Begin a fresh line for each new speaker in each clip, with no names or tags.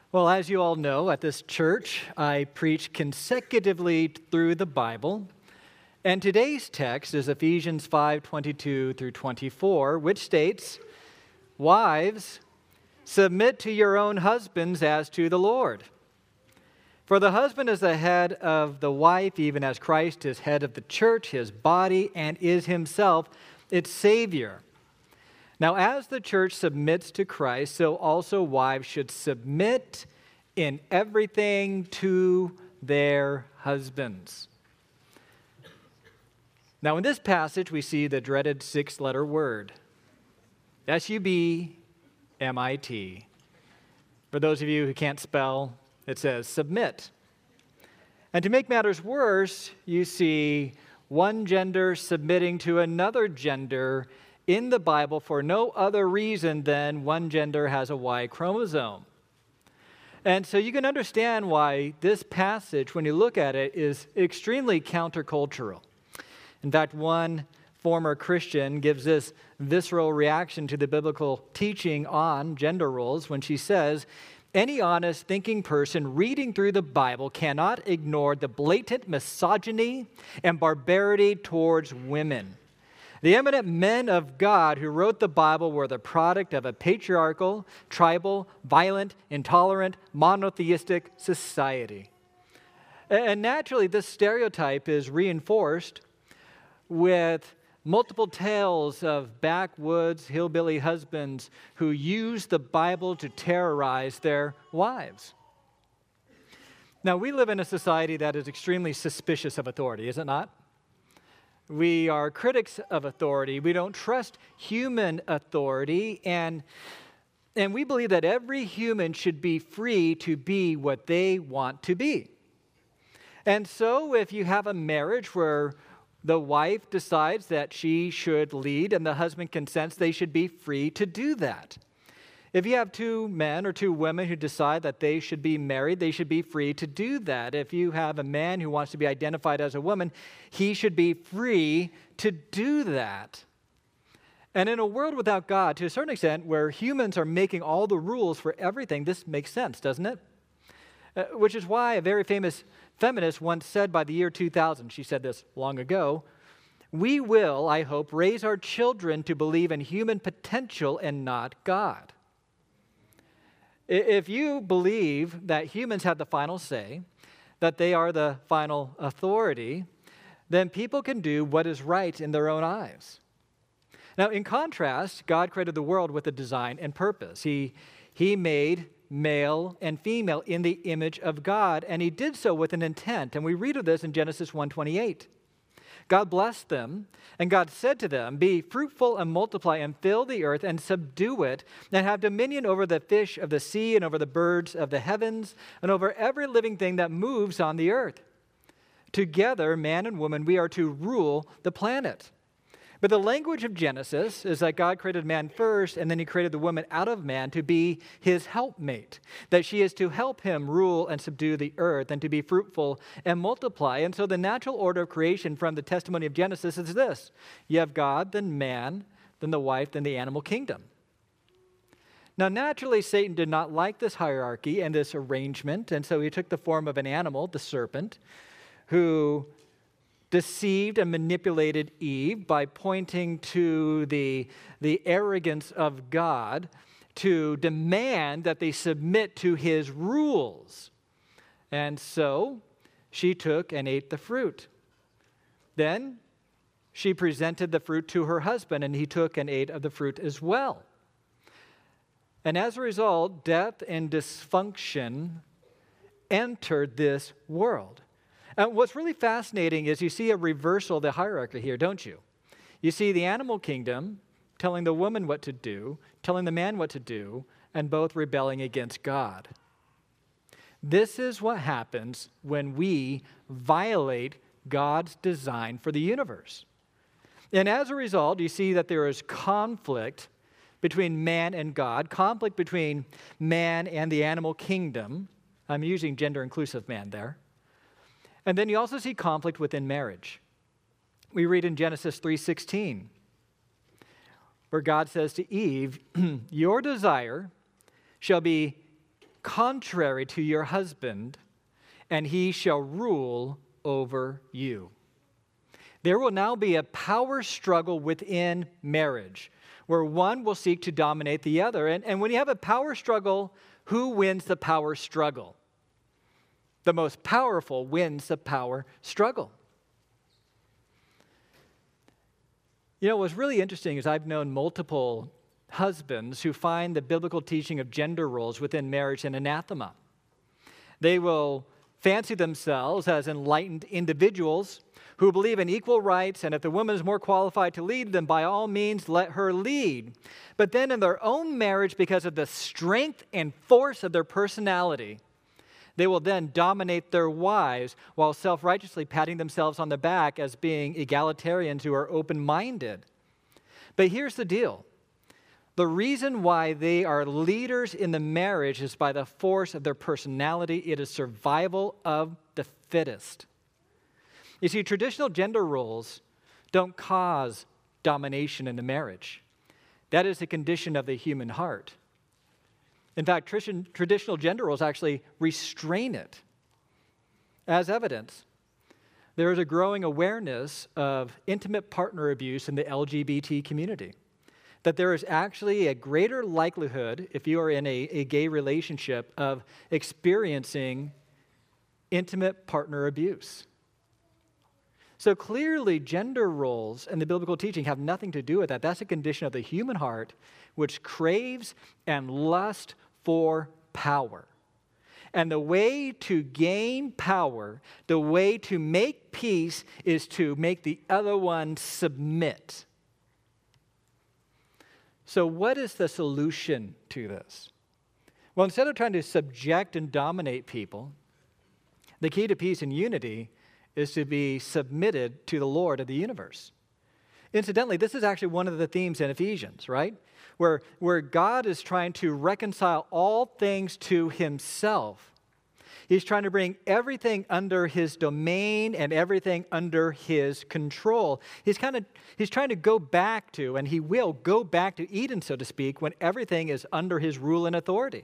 Well, as you all know, at this church, I preach consecutively through the Bible. And today's text is Ephesians 5:22 through 24, which states, "Wives, submit to your own husbands as to the Lord. For the husband is the head of the wife, even as Christ is head of the church, his body, and is himself its Savior. Now, as the church submits to Christ, so also wives should submit in everything to their husbands." Now, in this passage, we see the dreaded six-letter word, S-U-B-M-I-T. For those of you who can't spell, it says submit. And to make matters worse, you see one gender submitting to another gender in the Bible for no other reason than one gender has a Y chromosome. And so you can understand why this passage, when you look at it, is extremely countercultural. In fact, one former Christian gives this visceral reaction to the biblical teaching on gender roles when she says, "Any honest thinking person reading through the Bible cannot ignore the blatant misogyny and barbarity towards women. The eminent men of God who wrote the Bible were the product of a patriarchal, tribal, violent, intolerant, monotheistic society." And naturally, this stereotype is reinforced with multiple tales of backwoods hillbilly husbands who use the Bible to terrorize their wives. Now, we live in a society that is extremely suspicious of authority, is it not? We are critics of authority. We don't trust human authority, and we believe that every human should be free to be what they want to be. And so if you have a marriage where the wife decides that she should lead and the husband consents, they should be free to do that. If you have two men or two women who decide that they should be married, they should be free to do that. If you have a man who wants to be identified as a woman, he should be free to do that. And in a world without God, to a certain extent, where humans are making all the rules for everything, this makes sense, doesn't it? Which is why a very famous feminist once said by the year 2000, she said this long ago, "We will, I hope, raise our children to believe in human potential and not God." If you believe that humans have the final say, that they are the final authority, then people can do what is right in their own eyes. Now, in contrast, God created the world with a design and purpose. He made male and female in the image of God, and he did so with an intent. And we read of this in Genesis 1:28. God blessed them, and God said to them, "Be fruitful and multiply and fill the earth and subdue it, and have dominion over the fish of the sea and over the birds of the heavens and over every living thing that moves on the earth. Together, man and woman, we are to rule the planet." But the language of Genesis is that God created man first, and then he created the woman out of man to be his helpmate, that she is to help him rule and subdue the earth and to be fruitful and multiply. And so the natural order of creation from the testimony of Genesis is this. You have God, then man, then the wife, then the animal kingdom. Now, naturally, Satan did not like this hierarchy and this arrangement, and so he took the form of an animal, the serpent, who deceived and manipulated Eve by pointing to the arrogance of God to demand that they submit to his rules. And so she took and ate the fruit. Then she presented the fruit to her husband, and he took and ate of the fruit as well. And as a result, death and dysfunction entered this world. What's really fascinating is you see a reversal of the hierarchy here, don't you? You see the animal kingdom telling the woman what to do, telling the man what to do, and both rebelling against God. This is what happens when we violate God's design for the universe. And as a result, you see that there is conflict between man and God, conflict between man and the animal kingdom. I'm using gender-inclusive man there. And then you also see conflict within marriage. We read in Genesis 3:16, where God says to Eve, "Your desire shall be contrary to your husband, and he shall rule over you. There will now be a power struggle within marriage, where one will seek to dominate the other. And when you have a power struggle, who wins the power struggle? The most powerful wins the power struggle. You know, what's really interesting is I've known multiple husbands who find the biblical teaching of gender roles within marriage an anathema. They will fancy themselves as enlightened individuals who believe in equal rights, and if the woman is more qualified to lead, then by all means let her lead. But then in their own marriage, because of the strength and force of their personality, they will then dominate their wives while self-righteously patting themselves on the back as being egalitarians who are open-minded. But here's the deal. The reason why they are leaders in the marriage is by the force of their personality. It is survival of the fittest. You see, traditional gender roles don't cause domination in the marriage. That is a condition of the human heart. In fact, traditional gender roles actually restrain it. As evidence, there is a growing awareness of intimate partner abuse in the LGBT community. That there is actually a greater likelihood, if you are in a gay relationship, of experiencing intimate partner abuse. So clearly, gender roles and the biblical teaching have nothing to do with that. That's a condition of the human heart which craves and lusts for power. And the way to gain power, the way to make peace, is to make the other one submit. So what is the solution to this? Well, instead of trying to subject and dominate people, the key to peace and unity is to be submitted to the Lord of the universe. Incidentally, this is actually one of the themes in Ephesians, right? Where God is trying to reconcile all things to himself. He's trying to bring everything under his domain and everything under his control. He's trying to go back to, and he will go back to Eden, so to speak, when everything is under his rule and authority.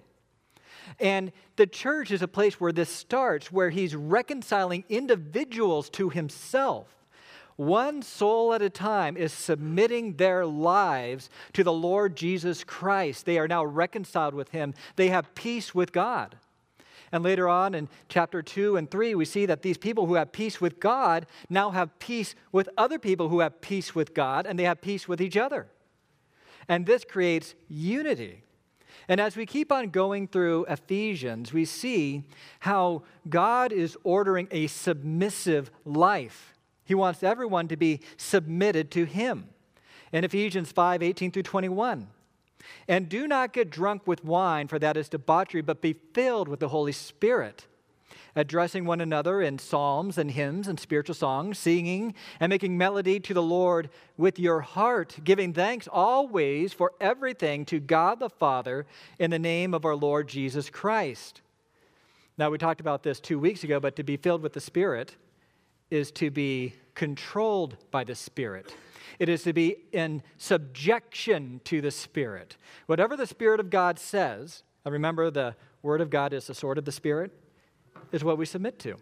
And the church is a place where this starts, where he's reconciling individuals to himself. One soul at a time is submitting their lives to the Lord Jesus Christ. They are now reconciled with him. They have peace with God. And later on in chapter 2 and 3, we see that these people who have peace with God now have peace with other people who have peace with God, and they have peace with each other. And this creates unity. And as we keep on going through Ephesians, we see how God is ordering a submissive life. He wants everyone to be submitted to him. In Ephesians 5:18 through 21, and do not get drunk with wine, for that is debauchery, but be filled with the Holy Spirit, addressing one another in psalms and hymns and spiritual songs, singing and making melody to the Lord with your heart, giving thanks always for everything to God the Father in the name of our Lord Jesus Christ. Now, we talked about this 2 weeks ago, but to be filled with the Spirit is to be controlled by the Spirit. It is to be in subjection to the Spirit. Whatever the Spirit of God says, and remember the Word of God is the sword of the Spirit, is what we submit to.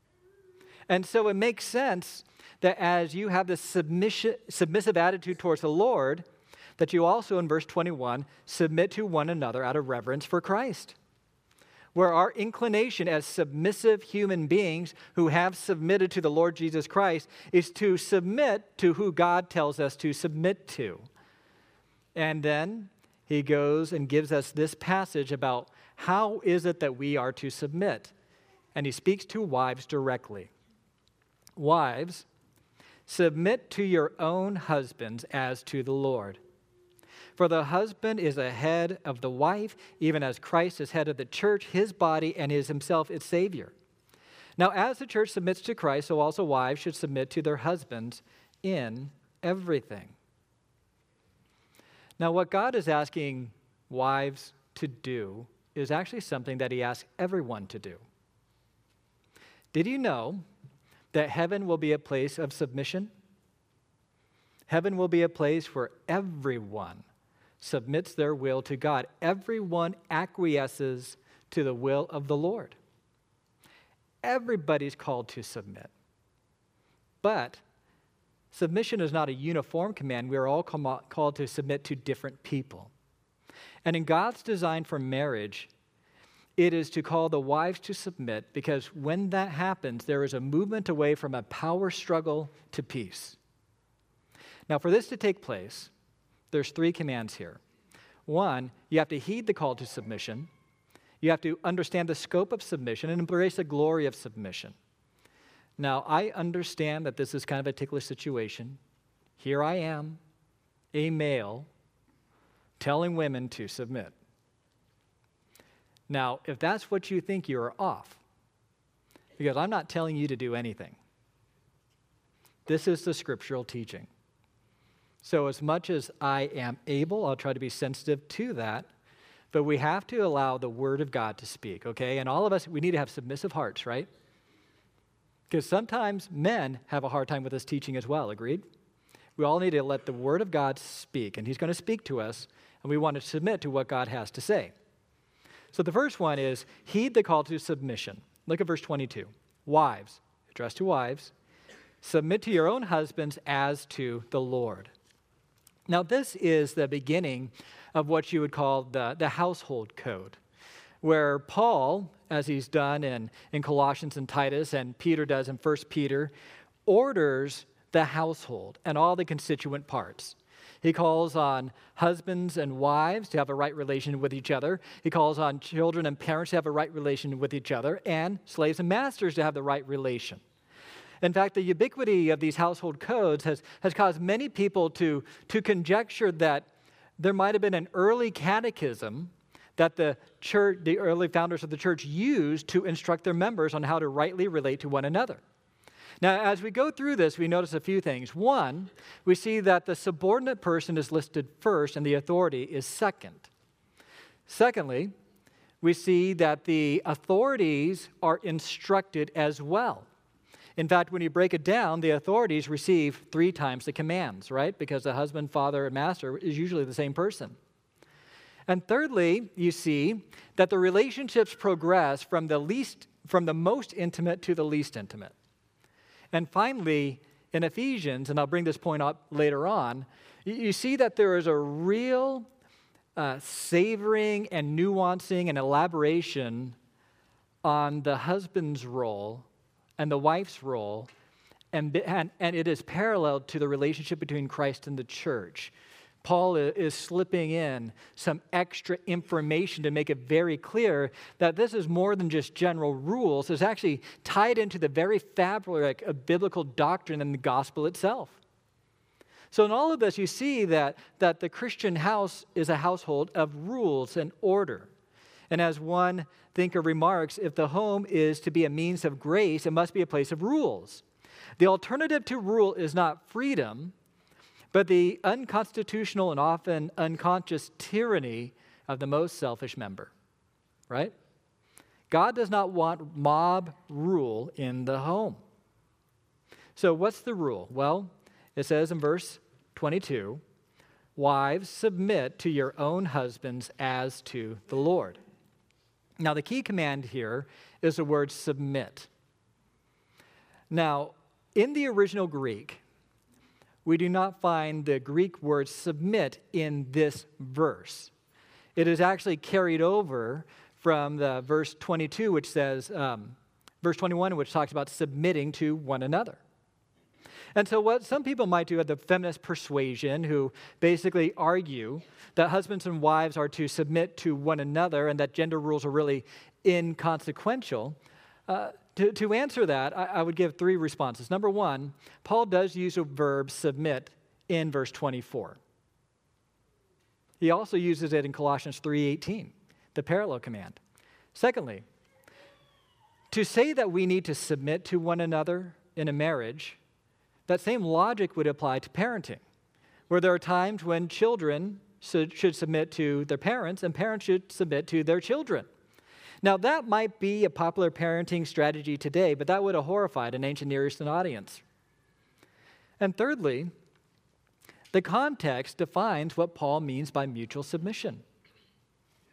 And so it makes sense that as you have this submissive attitude towards the Lord, that you also, in verse 21, submit to one another out of reverence for Christ. Where our inclination as submissive human beings who have submitted to the Lord Jesus Christ is to submit to who God tells us to submit to. And then he goes and gives us this passage about how is it that we are to submit. And he speaks to wives directly. Wives, submit to your own husbands as to the Lord. For the husband is the head of the wife, even as Christ is head of the church, his body, and is himself its Savior. Now, as the church submits to Christ, so also wives should submit to their husbands in everything. Now, what God is asking wives to do is actually something that he asks everyone to do. Did you know that heaven will be a place of submission? Heaven will be a place where everyone submits their will to God. Everyone acquiesces to the will of the Lord. Everybody's called to submit. But submission is not a uniform command. We are all called to submit to different people. And in God's design for marriage, it is to call the wives to submit, because when that happens, there is a movement away from a power struggle to peace. Now, for this to take place, there's 3 commands here. 1, you have to heed the call to submission. You have to understand the scope of submission and embrace the glory of submission. Now, I understand that this is kind of a ticklish situation. Here I am, a male, telling women to submit. Now, if that's what you think, you are off, because I'm not telling you to do anything. This is the scriptural teaching. So as much as I am able, I'll try to be sensitive to that, but we have to allow the Word of God to speak, okay? And all of us, we need to have submissive hearts, right? Because sometimes men have a hard time with this teaching as well, agreed? We all need to let the Word of God speak, and He's going to speak to us, and we want to submit to what God has to say. So the first one is heed the call to submission. Look at verse 22. Wives, addressed to wives, submit to your own husbands as to the Lord. Now, this is the beginning of what you would call the household code, where Paul, as he's done in Colossians and Titus, and Peter does in 1 Peter, orders the household and all the constituent parts. He calls on husbands and wives to have a right relation with each other. He calls on children and parents to have a right relation with each other, and slaves and masters to have the right relation. In fact, the ubiquity of these household codes has caused many people to conjecture that there might have been an early catechism that the early founders of the church used to instruct their members on how to rightly relate to one another. Now, as we go through this, we notice a few things. One, we see that the subordinate person is listed first and the authority is second. Secondly, we see that the authorities are instructed as well. In fact, when you break it down, the authorities receive 3 times the commands, right? Because the husband, father, and master is usually the same person. And thirdly, you see that the relationships progress from the most intimate to the least intimate. And finally, in Ephesians, and I'll bring this point up later on, you see that there is a real savoring and nuancing and elaboration on the husband's role and the wife's role, and it is paralleled to the relationship between Christ and the church. Paul is slipping in some extra information to make it very clear that this is more than just general rules. It's actually tied into the very fabric of biblical doctrine and the gospel itself. So in all of this, you see that the Christian house is a household of rules and order. And as one thinker remarks, if the home is to be a means of grace, it must be a place of rules. The alternative to rule is not freedom, but the unconstitutional and often unconscious tyranny of the most selfish member, right? God does not want mob rule in the home. So what's the rule? Well, it says in verse 22, wives, submit to your own husbands as to the Lord. Now, the key command here is the word submit. Now, in the original Greek, we do not find the Greek word submit in this verse. It is actually carried over from the verse 22, which says, verse 21, which talks about submitting to one another. And so what some people might do at the feminist persuasion, who basically argue that husbands and wives are to submit to one another and that gender rules are really inconsequential, to answer that, I would give 3 responses. Number 1, Paul does use a verb submit in verse 24. He also uses it in Colossians 3:18, the parallel command. Secondly, to say that we need to submit to one another in a marriage, that same logic would apply to parenting, where there are times when children should submit to their parents and parents should submit to their children. Now, that might be a popular parenting strategy today, but that would have horrified an ancient Near Eastern audience. And thirdly, the context defines what Paul means by mutual submission.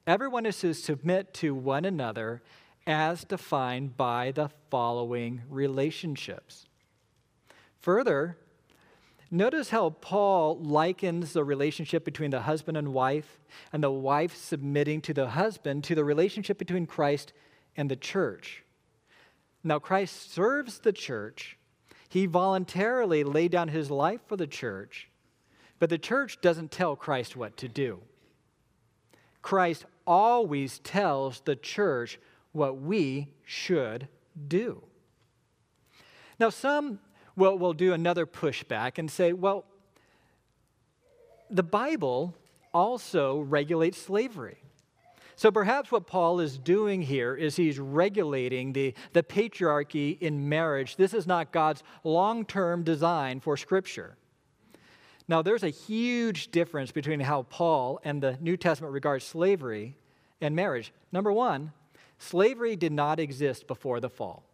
everyone is to submit to one another as defined by the following relationships. Further, notice how Paul likens the relationship between the husband and the wife submitting to the husband to the relationship between Christ and the church. Now, Christ serves the church. He voluntarily laid down his life for the church, but the church doesn't tell Christ what to do. Christ always tells the church what we should do. Now, some will do another pushback and say, well, the Bible also regulates slavery. So perhaps what Paul is doing here is he's regulating the patriarchy in marriage. This is not God's long-term design for Scripture. Now, there's a huge difference between how Paul and the New Testament regards slavery and marriage. Number one, slavery did not exist before the fall.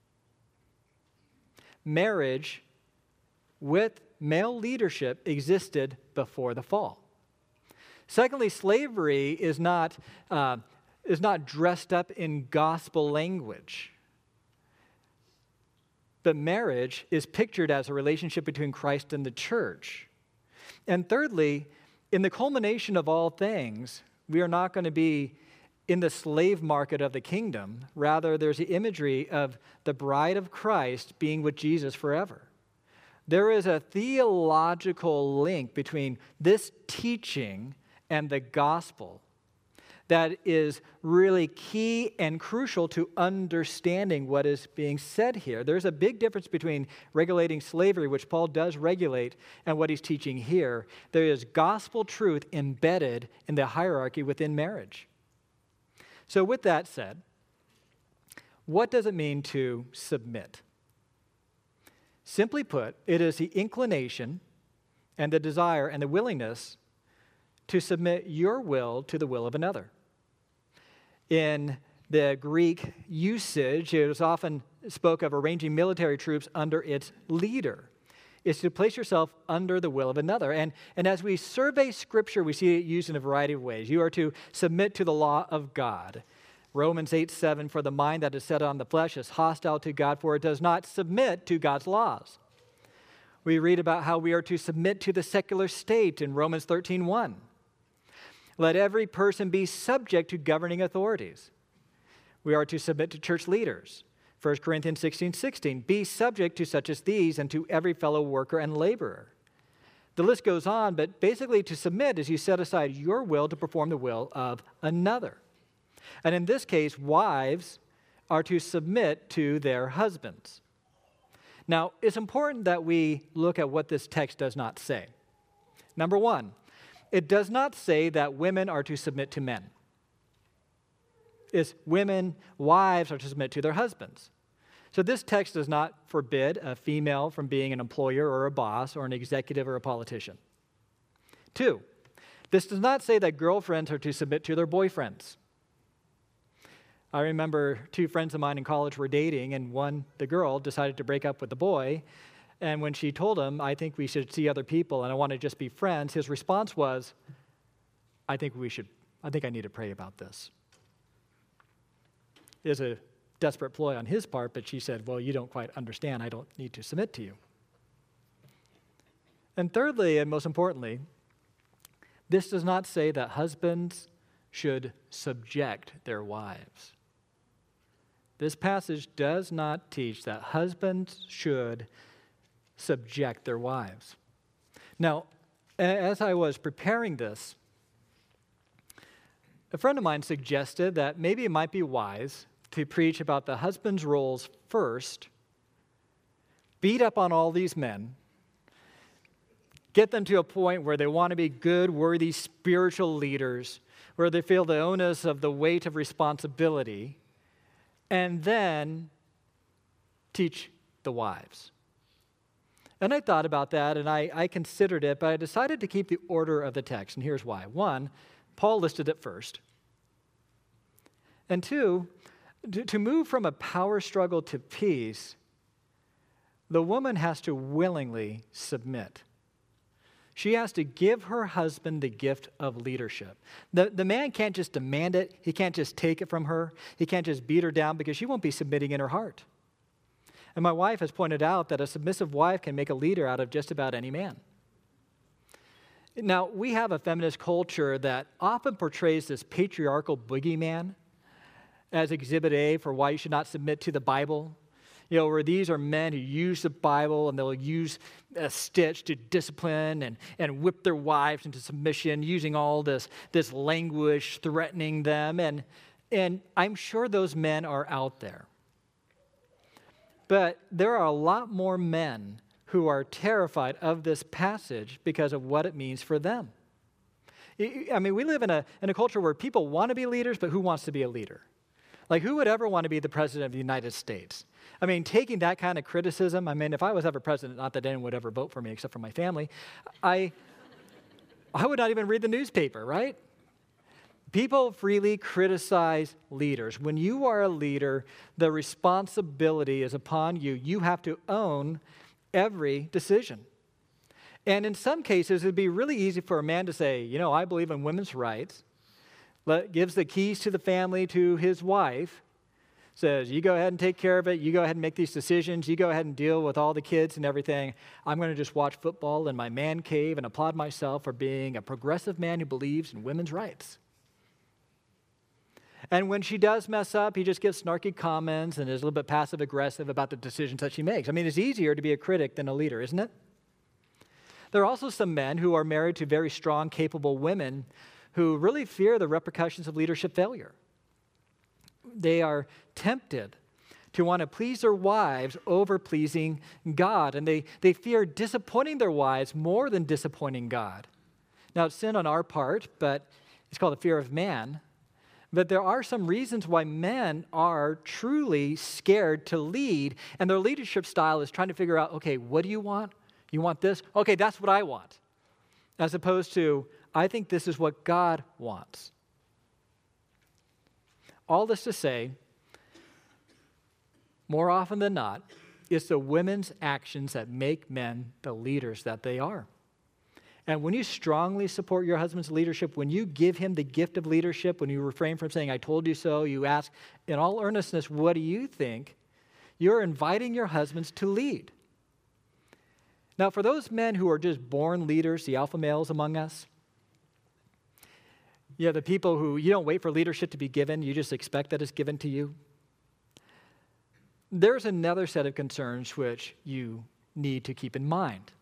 Marriage with male leadership existed before the fall. Secondly, slavery is not dressed up in gospel language. But marriage is pictured as a relationship between Christ and the church. And thirdly, in the culmination of all things, we are not going to be in the slave market of the kingdom. Rather, there's the imagery of the bride of Christ being with Jesus forever. There is a theological link between this teaching and the gospel that is really key and crucial to understanding what is being said here. There's a big difference between regulating slavery, which Paul does regulate, and what he's teaching here. There is gospel truth embedded in the hierarchy within marriage. So with that said, what does it mean to submit? Simply put, it is the inclination and the desire and the willingness to submit your will to the will of another. In the Greek usage, it was often spoke of arranging military troops under its leader. It's to place yourself under the will of another. And as we survey Scripture, we see it used in a variety of ways. You are to submit to the law of God. Romans 8:7, for the mind that is set on the flesh is hostile to God, for it does not submit to God's laws. We read about how we are to submit to the secular state in Romans 13:1. Let every person be subject to governing authorities. We are to submit to church leaders. 1 Corinthians 16:16, be subject to such as these and to every fellow worker and laborer. The list goes on, but basically to submit is you set aside your will to perform the will of another. And in this case, wives are to submit to their husbands. Now, it's important that we look at what this text does not say. Number one, it does not say that women are to submit to men. It's wives are to submit to their husbands. So this text does not forbid a female from being an employer or a boss or an executive or a politician. Two, this does not say that girlfriends are to submit to their boyfriends. I remember two friends of mine in college were dating, and the girl, decided to break up with the boy. And when she told him, I think we should see other people and I want to just be friends, his response was, I think I need to pray about this. It was a desperate ploy on his part, but she said, well, you don't quite understand. I don't need to submit to you. And thirdly, and most importantly, this does not say that husbands should subject their wives. This passage does not teach that husbands should subject their wives. Now, as I was preparing this, a friend of mine suggested that maybe it might be wise to preach about the husband's roles first, beat up on all these men, get them to a point where they want to be good, worthy, spiritual leaders, where they feel the onus of the weight of responsibility, and then teach the wives. And I thought about that, and I considered it, but I decided to keep the order of the text, and here's why. One, Paul listed it first. And two, to move from a power struggle to peace, the woman has to willingly submit. She has to give her husband the gift of leadership. The man can't just demand it. He can't just take it from her. He can't just beat her down because she won't be submitting in her heart. And my wife has pointed out that a submissive wife can make a leader out of just about any man. Now, we have a feminist culture that often portrays this patriarchal boogeyman as exhibit A for why you should not submit to the Bible. Where these are men who use the Bible and they'll use a stitch to discipline and whip their wives into submission, using all this language, threatening them. And I'm sure those men are out there. But there are a lot more men who are terrified of this passage because of what it means for them. I mean, we live in a culture where people want to be leaders, but who wants to be a leader? Like, who would ever want to be the president of the United States? I mean, taking that kind of criticism, if I was ever president, not that anyone would ever vote for me except for my family, I would not even read the newspaper, right? People freely criticize leaders. When you are a leader, the responsibility is upon you. You have to own every decision. And in some cases, it'd be really easy for a man to say, I believe in women's rights, gives the keys to the family to his wife, says, you go ahead and take care of it, you go ahead and make these decisions, you go ahead and deal with all the kids and everything. I'm going to just watch football in my man cave and applaud myself for being a progressive man who believes in women's rights. And when she does mess up, he just gives snarky comments and is a little bit passive-aggressive about the decisions that she makes. It's easier to be a critic than a leader, isn't it? There are also some men who are married to very strong, capable women who really fear the repercussions of leadership failure. They are tempted to want to please their wives over pleasing God, and they fear disappointing their wives more than disappointing God. Now, it's sin on our part, but it's called the fear of man. But there are some reasons why men are truly scared to lead, and their leadership style is trying to figure out, okay, what do you want? You want this? Okay, that's what I want. As opposed to, I think this is what God wants. All this to say, more often than not, it's the women's actions that make men the leaders that they are. And when you strongly support your husband's leadership, when you give him the gift of leadership, when you refrain from saying, I told you so, you ask in all earnestness, what do you think? You're inviting your husbands to lead. Now, for those men who are just born leaders, the alpha males among us, the people who you don't wait for leadership to be given, you just expect that it's given to you. There's another set of concerns which you need to keep in mind.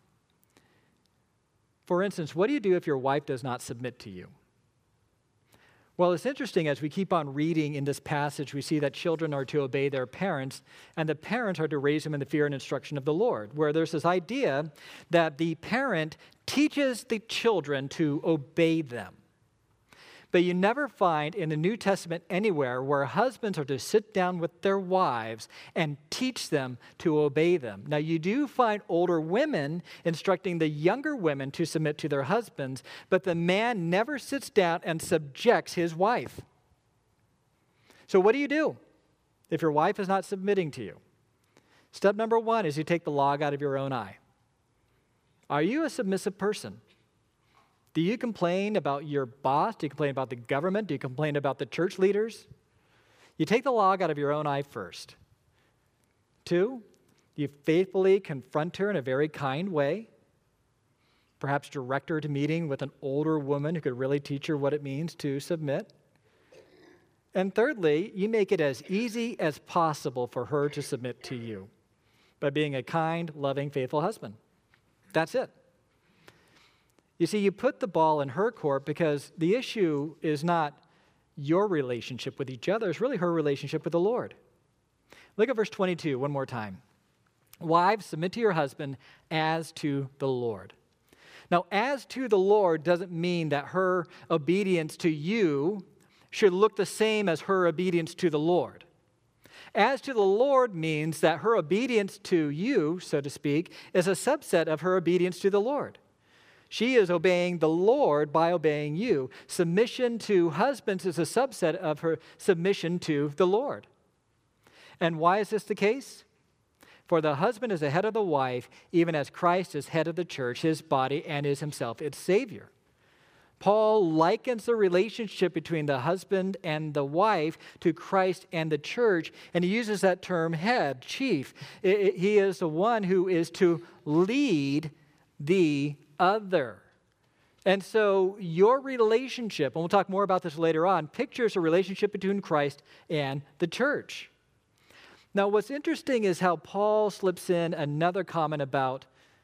For instance, what do you do if your wife does not submit to you? Well, it's interesting as we keep on reading in this passage, we see that children are to obey their parents, and the parents are to raise them in the fear and instruction of the Lord, where there's this idea that the parent teaches the children to obey them. But you never find in the New Testament anywhere where husbands are to sit down with their wives and teach them to obey them. Now, you do find older women instructing the younger women to submit to their husbands, but the man never sits down and subjects his wife. So what do you do if your wife is not submitting to you? Step number one is you take the log out of your own eye. Are you a submissive person? Do you complain about your boss? Do you complain about the government? Do you complain about the church leaders? You take the log out of your own eye first. 2, you faithfully confront her in a very kind way. Perhaps direct her to meeting with an older woman who could really teach her what it means to submit. And thirdly, you make it as easy as possible for her to submit to you by being a kind, loving, faithful husband. That's it. You see, you put the ball in her court because the issue is not your relationship with each other. It's really her relationship with the Lord. Look at verse 22 one more time. Wives, submit to your husband as to the Lord. Now, as to the Lord doesn't mean that her obedience to you should look the same as her obedience to the Lord. As to the Lord means that her obedience to you, so to speak, is a subset of her obedience to the Lord. She is obeying the Lord by obeying you. Submission to husbands is a subset of her submission to the Lord. And why is this the case? For the husband is the head of the wife, even as Christ is head of the church, his body, and is himself its Savior. Paul likens the relationship between the husband and the wife to Christ and the church, and he uses that term head, chief. He is the one who is to lead the other. And so your relationship, and we'll talk more about this later on, pictures a relationship between Christ and the church. Now, what's interesting is how Paul slips in another comment about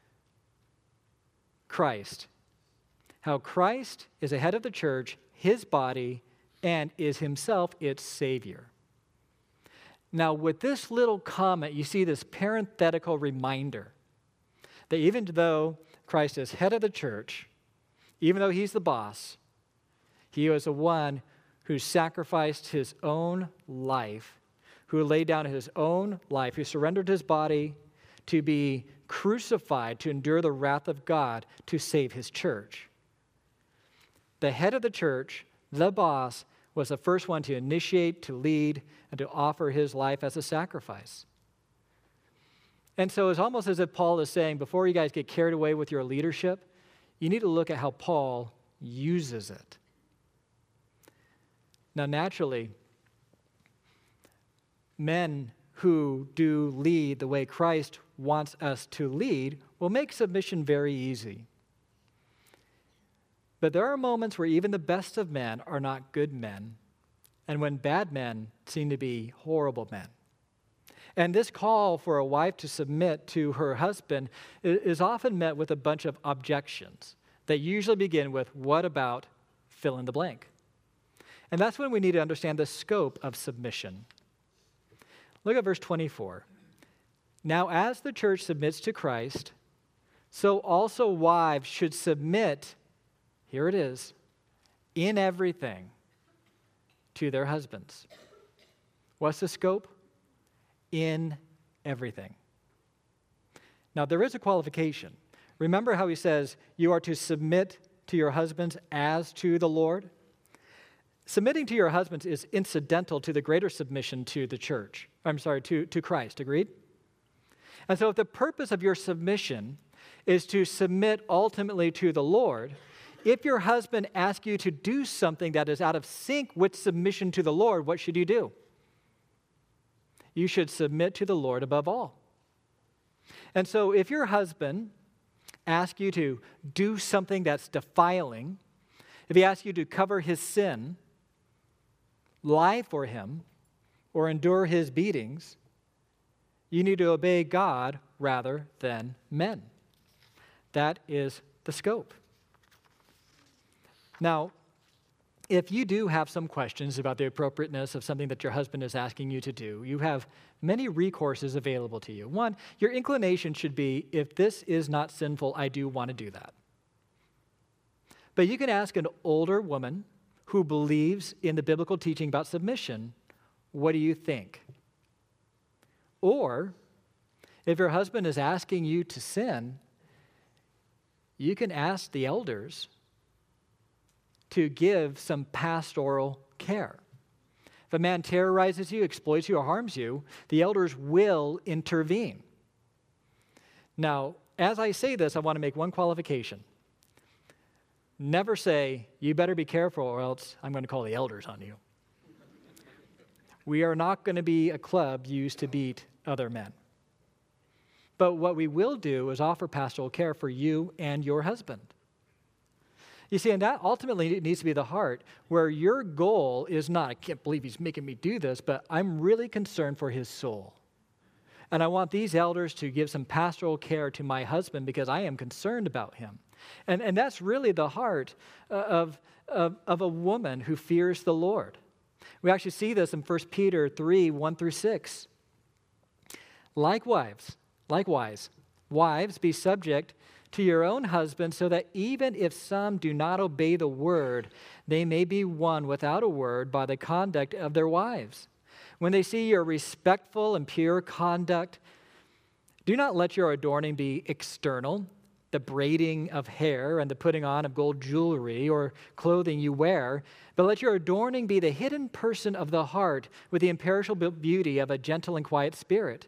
Christ. How Christ is the head of the church, his body, and is himself its Savior. Now, with this little comment, you see this parenthetical reminder that even though Christ is head of the church, even though he's the boss, he was the one who sacrificed his own life, who laid down his own life, who surrendered his body to be crucified, to endure the wrath of God, to save his church. The head of the church, the boss, was the first one to initiate, to lead, and to offer his life as a sacrifice. And so it's almost as if Paul is saying, before you guys get carried away with your leadership, you need to look at how Paul uses it. Now, naturally, men who do lead the way Christ wants us to lead will make submission very easy. But there are moments where even the best of men are not good men, and when bad men seem to be horrible men. And this call for a wife to submit to her husband is often met with a bunch of objections that usually begin with, what about fill in the blank? And that's when we need to understand the scope of submission. Look at verse 24. Now, as the church submits to Christ, so also wives should submit, here it is, in everything to their husbands. What's the scope? In everything. Now, there is a qualification. Remember how he says you are to submit to your husbands as to the Lord? Submitting to your husbands is incidental to the greater submission to the church. To Christ, agreed? And so if the purpose of your submission is to submit ultimately to the Lord, if your husband asks you to do something that is out of sync with submission to the Lord, what should you do? You should submit to the Lord above all. And so if your husband asks you to do something that's defiling, if he asks you to cover his sin, lie for him, or endure his beatings, you need to obey God rather than men. That is the scope. Now, if you do have some questions about the appropriateness of something that your husband is asking you to do, you have many recourses available to you. One, your inclination should be, if this is not sinful, I do want to do that. But you can ask an older woman who believes in the biblical teaching about submission, what do you think? Or, if your husband is asking you to sin, you can ask the elders to give some pastoral care. If a man terrorizes you, exploits you, or harms you, the elders will intervene. Now, as I say this, I want to make one qualification. Never say, you better be careful or else I'm going to call the elders on you. We are not going to be a club used to beat other men. But what we will do is offer pastoral care for you and your husband. You see, and that ultimately needs to be the heart, where your goal is not, I can't believe he's making me do this, but I'm really concerned for his soul. And I want these elders to give some pastoral care to my husband because I am concerned about him. And that's really the heart of a woman who fears the Lord. We actually see this in 1 Peter 3, 1 through 6. Likewise, wives, be subject to your own husband, so that even if some do not obey the word, they may be won without a word by the conduct of their wives. When they see your respectful and pure conduct, do not let your adorning be external, the braiding of hair and the putting on of gold jewelry or clothing you wear, but let your adorning be the hidden person of the heart with the imperishable beauty of a gentle and quiet spirit,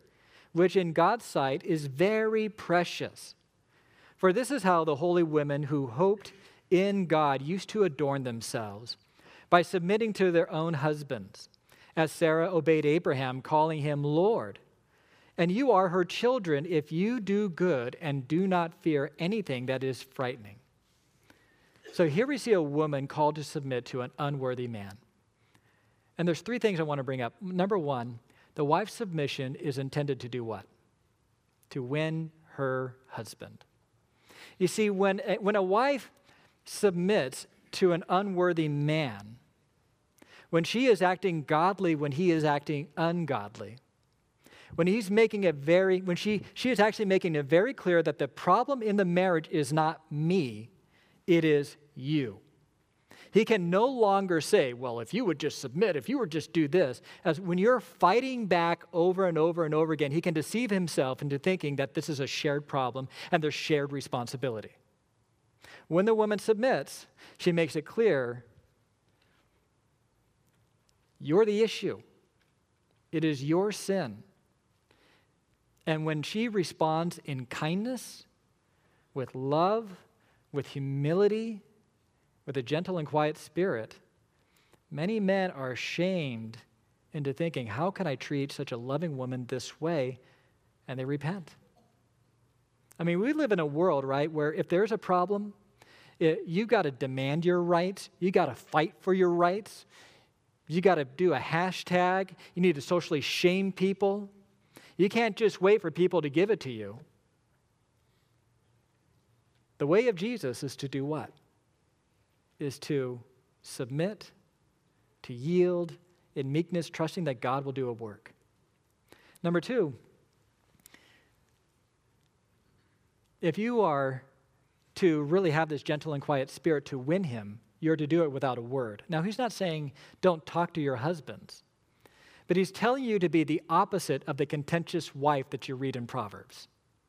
which in God's sight is very precious. For this is how the holy women who hoped in God used to adorn themselves, by submitting to their own husbands, as Sarah obeyed Abraham, calling him Lord. And you are her children if you do good and do not fear anything that is frightening. So here we see a woman called to submit to an unworthy man. And there's three things I want to bring up. Number one, the wife's submission is intended to do what? To win her husband. You see, when a wife submits to an unworthy man, when she is acting godly, when he is acting ungodly, when she is actually making it very clear that the problem in the marriage is not me, it is you. He can no longer say, well, if you would just submit, if you would just do this. As when you're fighting back over and over and over again, he can deceive himself into thinking that this is a shared problem and there's shared responsibility. When the woman submits, she makes it clear, you're the issue. It is your sin. And when she responds in kindness, with love, with humility, with a gentle and quiet spirit, many men are shamed into thinking, how can I treat such a loving woman this way? And they repent. I mean, we live in a world, right, where if there's a problem, you got to demand your rights. You got to fight for your rights. You got to do a hashtag. You need to socially shame people. You can't just wait for people to give it to you. The way of Jesus is to do what? Is to submit, to yield in meekness, trusting that God will do a work. Number two, if you are to really have this gentle and quiet spirit to win him, you're to do it without a word. Now, he's not saying don't talk to your husbands, but he's telling you to be the opposite of the contentious wife that you read in Proverbs,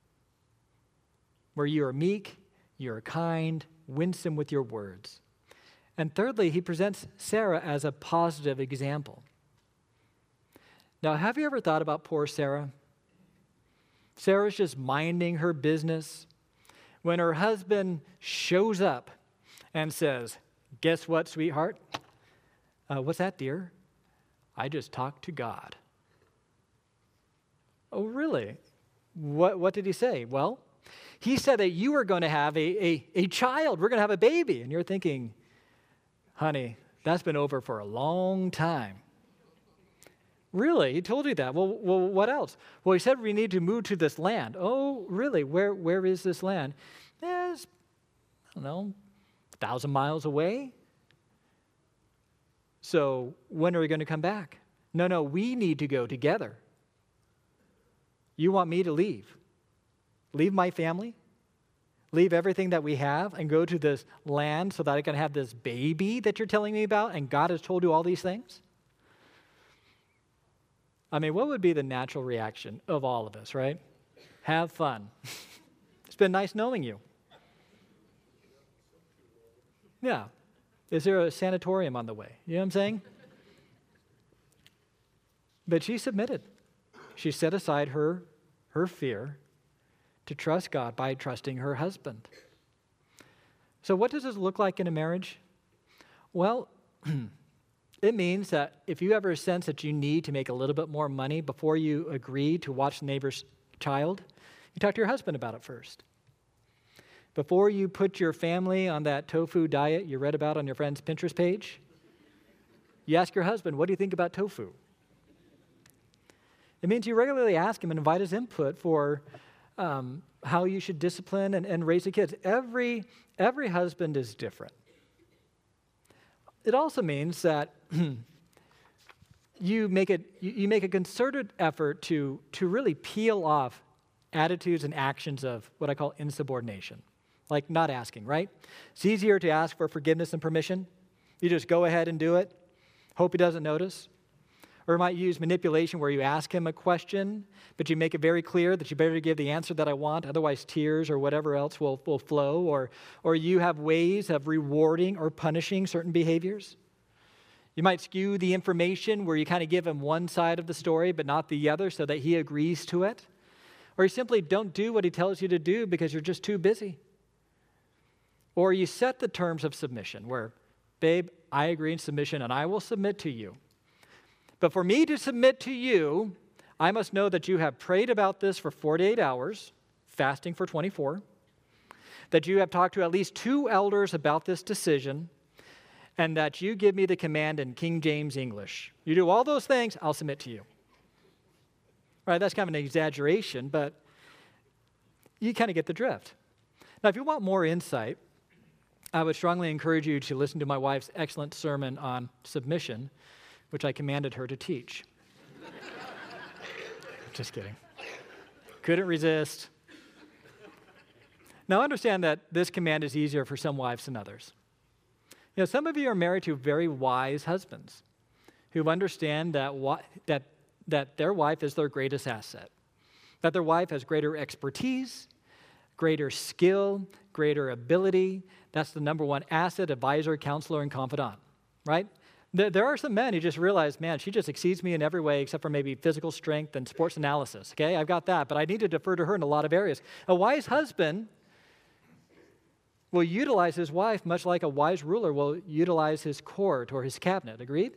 where you are meek, you're kind, winsome with your words. And thirdly, he presents Sarah as a positive example. Now, have you ever thought about poor Sarah? Sarah's just minding her business when her husband shows up and says, guess what, sweetheart? What's that, dear? I just talked to God. Oh, really? What did he say? Well, he said that you are going to have a child. We're going to have a baby. And you're thinking, honey, that's been over for a long time. Really? He told you that. Well, what else? Well, he said we need to move to this land. Oh, really? Where is this land? It's, 1,000 miles away. So when are we going to come back? No, we need to go together. You want me to leave? Leave my family? Leave everything that we have and go to this land so that I can have this baby that you're telling me about and God has told you all these things? I mean, what would be the natural reaction of all of us, right? Have fun. It's been nice knowing you. Yeah. Is there a sanatorium on the way? You know what I'm saying? But she submitted. She set aside her fear to trust God by trusting her husband. So what does this look like in a marriage? Well, it means that if you ever sense that you need to make a little bit more money before you agree to watch the neighbor's child, you talk to your husband about it first. Before you put your family on that tofu diet you read about on your friend's Pinterest page, you ask your husband, what do you think about tofu? It means you regularly ask him and invite his input for how you should discipline and raise the kids. Every husband is different. It also means that you make a concerted effort to really peel off attitudes and actions of what I call insubordination, like not asking, right? It's easier to ask for forgiveness and permission. You just go ahead and do it, hope he doesn't notice. Or you might use manipulation where you ask him a question, but you make it very clear that you better give the answer that I want, otherwise tears or whatever else will flow. Or you have ways of rewarding or punishing certain behaviors. You might skew the information where you kind of give him one side of the story but not the other so that he agrees to it. Or you simply don't do what he tells you to do because you're just too busy. Or you set the terms of submission where, babe, I agree in submission and I will submit to you. But for me to submit to you, I must know that you have prayed about this for 48 hours, fasting for 24, that you have talked to at least 2 elders about this decision, and that you give me the command in King James English. You do all those things, I'll submit to you. Right, that's kind of an exaggeration, but you kind of get the drift. Now, if you want more insight, I would strongly encourage you to listen to my wife's excellent sermon on submission, which I commanded her to teach. Just kidding. Couldn't resist. Now, understand that this command is easier for some wives than others. You know, some of you are married to very wise husbands who understand that their wife is their greatest asset, that their wife has greater expertise, greater skill, greater ability. That's the number one asset, advisor, counselor, and confidant, right? There are some men who just realize, man, she just exceeds me in every way except for maybe physical strength and sports analysis, okay? I've got that, but I need to defer to her in a lot of areas. A wise husband will utilize his wife much like a wise ruler will utilize his court or his cabinet, agreed?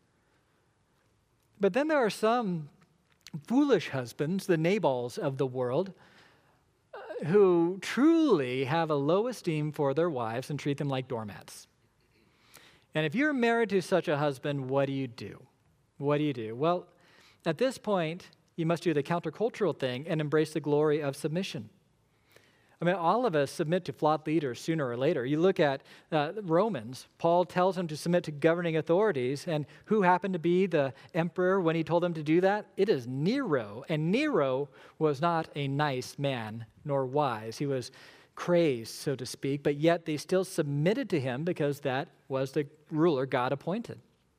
But then there are some foolish husbands, the Nabals of the world, who truly have a low esteem for their wives and treat them like doormats. And if you're married to such a husband, what do you do? What do you do? Well, at this point, you must do the countercultural thing and embrace the glory of submission. I mean, all of us submit to flawed leaders sooner or later. You look at Romans. Paul tells them to submit to governing authorities, and who happened to be the emperor when he told them to do that? It is Nero, and Nero was not a nice man nor wise. He was crazed, so to speak, but yet they still submitted to him because that was the ruler God appointed.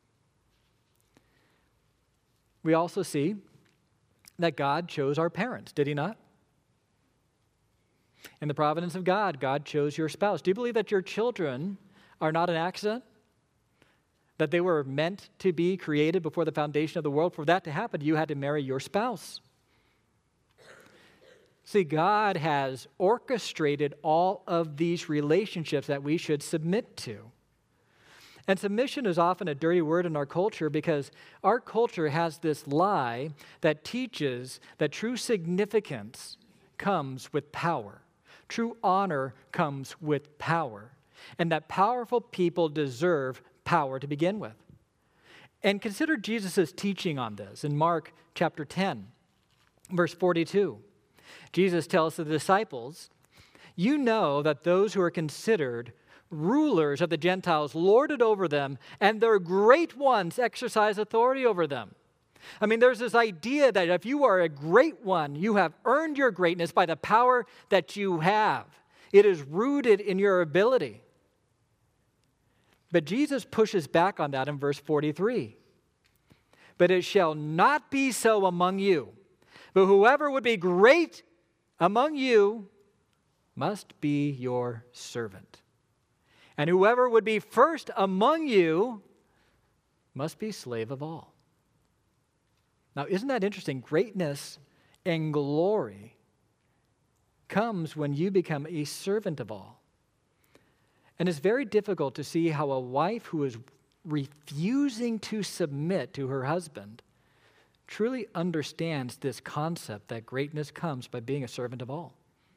We also see that God chose our parents, did he not? In the providence of God, God chose your spouse. Do you believe that your children are not an accident? That they were meant to be created before the foundation of the world? For that to happen, you had to marry your spouse. See, God has orchestrated all of these relationships that we should submit to. And submission is often a dirty word in our culture because our culture has this lie that teaches that true significance comes with power. True honor comes with power, and that powerful people deserve power to begin with. And consider Jesus' teaching on this in Mark chapter 10, verse 42. Jesus tells the disciples, "You know that those who are considered rulers of the Gentiles lord it over them, and their great ones exercise authority over them." I mean, there's this idea that if you are a great one, you have earned your greatness by the power that you have. It is rooted in your ability. But Jesus pushes back on that in verse 43. "But it shall not be so among you, but whoever would be great among you must be your servant. And whoever would be first among you must be slave of all." Now, isn't that interesting? Greatness and glory comes when you become a servant of all. And it's very difficult to see how a wife who is refusing to submit to her husband truly understands this concept that greatness comes by being a servant of all.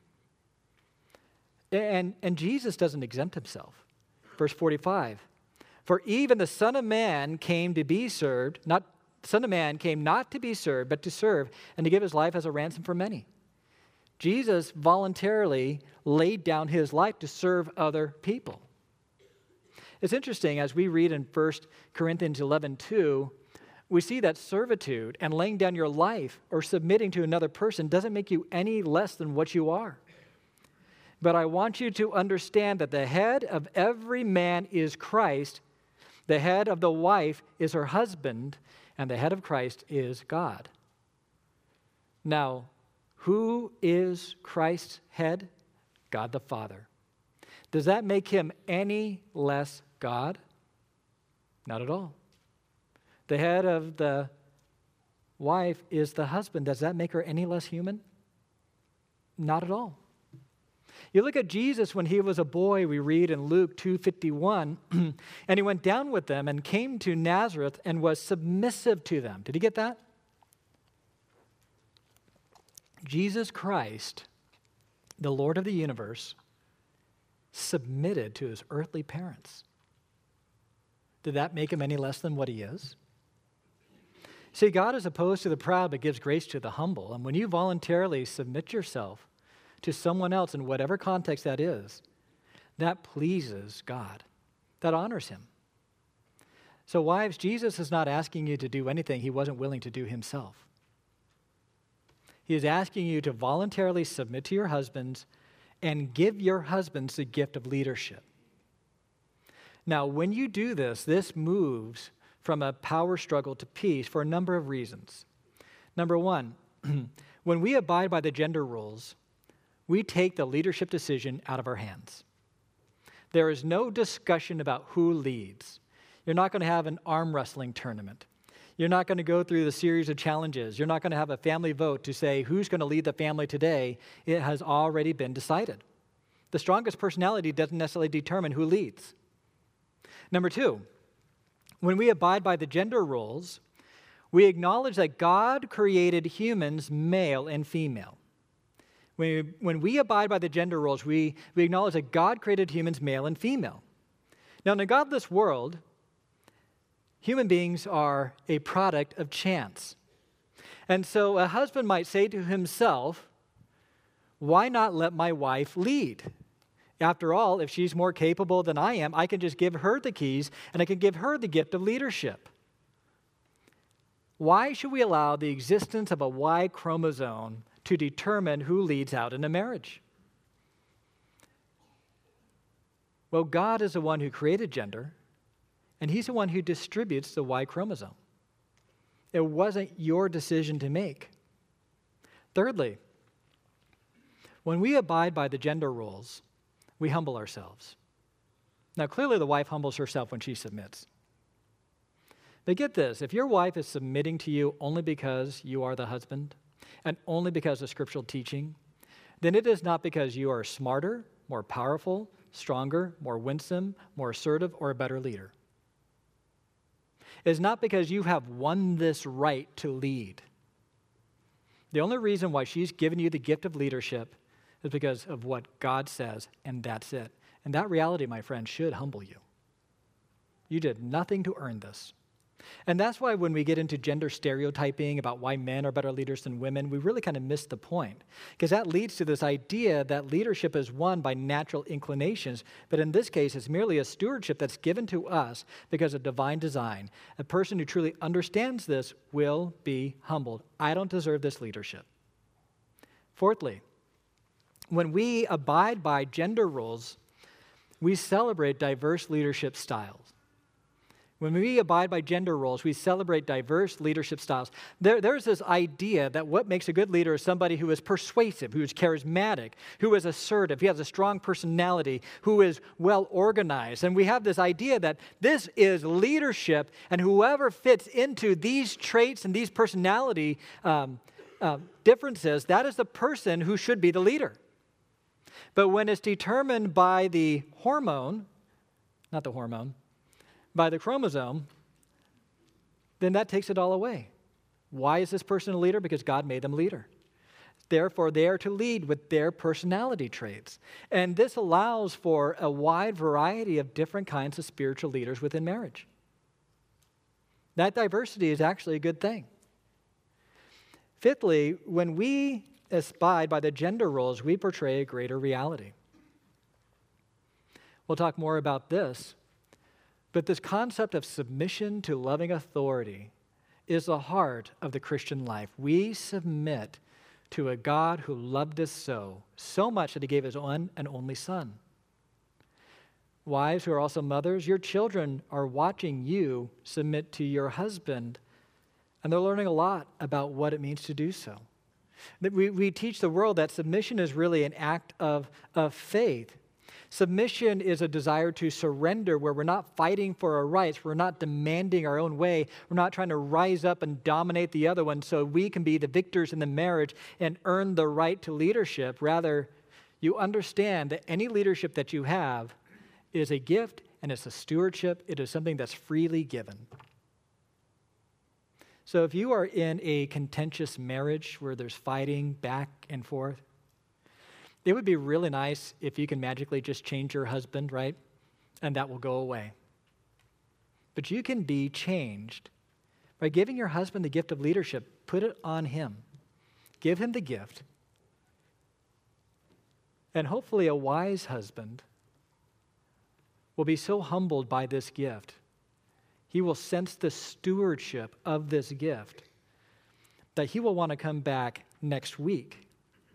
And Jesus doesn't exempt himself. Verse 45, "For even the Son of Man came to be served, Son of Man came not to be served, but to serve, and to give his life as a ransom for many." Jesus voluntarily laid down his life to serve other people. It's interesting, as we read in 1 Corinthians 11:2, we see that servitude and laying down your life or submitting to another person doesn't make you any less than what you are. But I want you to understand that the head of every man is Christ, the head of the wife is her husband, and the head of Christ is God. Now, who is Christ's head? God the Father. Does that make him any less God? Not at all. the head of the wife is the husband. Does that make her any less human? Not at all. You look at Jesus when he was a boy, we read in Luke 2:51, and he went down with them and came to Nazareth and was submissive to them. Did you get that? Jesus Christ, the Lord of the universe, submitted to his earthly parents. Did that make him any less than what he is? See, God is opposed to the proud but gives grace to the humble. And when you voluntarily submit yourself to someone else in whatever context that is, that pleases God. That honors him. So wives, Jesus is not asking you to do anything he wasn't willing to do himself. He is asking you to voluntarily submit to your husbands and give your husbands the gift of leadership. Now, when you do this, this moves from a power struggle to peace for a number of reasons. Number one, when we abide by the gender rules, we take the leadership decision out of our hands. There is no discussion about who leads. You're not going to have an arm wrestling tournament. You're not going to go through the series of challenges. You're not going to have a family vote to say who's going to lead the family today. It has already been decided. The strongest personality doesn't necessarily determine who leads. Number two, when we abide by the gender roles, we acknowledge that God created humans male and female. When we abide by the gender roles, we acknowledge that God created humans male and female. Now, in a godless world, human beings are a product of chance. And so a husband might say to himself, why not let my wife lead? After all, if she's more capable than I am, I can just give her the keys and I can give her the gift of leadership. Why should we allow the existence of a Y chromosome to determine who leads out in a marriage? Well, God is the one who created gender, and he's the one who distributes the Y chromosome. It wasn't your decision to make. Thirdly, when we abide by the gender rules, we humble ourselves. Now, clearly the wife humbles herself when she submits. But get this, if your wife is submitting to you only because you are the husband, and only because of scriptural teaching, then it is not because you are smarter, more powerful, stronger, more winsome, more assertive, or a better leader. It is not because you have won this right to lead. The only reason why she's given you the gift of leadership is because of what God says, and that's it. And that reality, my friend, should humble you. You did nothing to earn this. And that's why when we get into gender stereotyping about why men are better leaders than women, we really kind of miss the point. Because that leads to this idea that leadership is won by natural inclinations, but in this case, it's merely a stewardship that's given to us because of divine design. A person who truly understands this will be humbled. I don't deserve this leadership. Fourthly, when we abide by gender roles, we celebrate diverse leadership styles. When we abide by gender roles, we celebrate diverse leadership styles. There's this idea that what makes a good leader is somebody who is persuasive, who is charismatic, who is assertive, he has a strong personality, who is well organized. And we have this idea that this is leadership, and whoever fits into these traits and these personality differences, that is the person who should be the leader. But when it's determined by the hormone, not the hormone, by the chromosome, then that takes it all away. Why is this person a leader? Because God made them leader. Therefore, they are to lead with their personality traits. And this allows for a wide variety of different kinds of spiritual leaders within marriage. That diversity is actually a good thing. Fifthly, when we abide by the gender roles, we portray a greater reality. We'll talk more about this. But this concept of submission to loving authority is the heart of the Christian life. We submit to a God who loved us so much that he gave his one and only son. Wives who are also mothers, your children are watching you submit to your husband, and they're learning a lot about what it means to do so. We teach the world that submission is really an act of faith. Submission is a desire to surrender where we're not fighting for our rights. We're not demanding our own way. We're not trying to rise up and dominate the other one so we can be the victors in the marriage and earn the right to leadership. Rather, you understand that any leadership that you have is a gift and it's a stewardship. It is something that's freely given. So if you are in a contentious marriage where there's fighting back and forth, it would be really nice if you can magically just change your husband, right? And that will go away. But you can be changed by giving your husband the gift of leadership. Put it on him. Give him the gift. And hopefully a wise husband will be so humbled by this gift. He will sense the stewardship of this gift that he will want to come back next week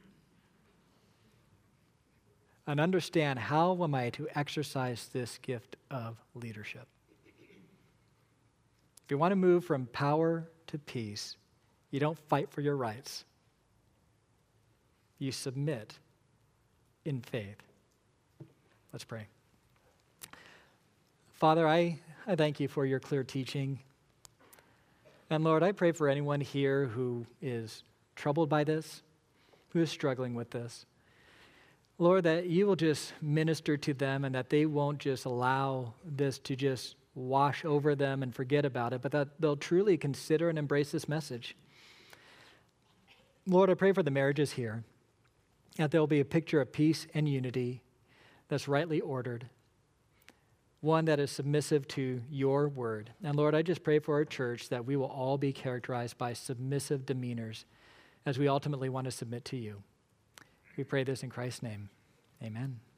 and understand, how am I to exercise this gift of leadership? If you want to move from power to peace, you don't fight for your rights. You submit in faith. Let's pray. Father, I thank you for your clear teaching. And Lord, I pray for anyone here who is troubled by this, who is struggling with this. Lord, that you will just minister to them and that they won't just allow this to just wash over them and forget about it, but that they'll truly consider and embrace this message. Lord, I pray for the marriages here, that there'll be a picture of peace and unity that's rightly ordered, one that is submissive to your word. And Lord, I just pray for our church that we will all be characterized by submissive demeanors as we ultimately want to submit to you. We pray this in Christ's name. Amen.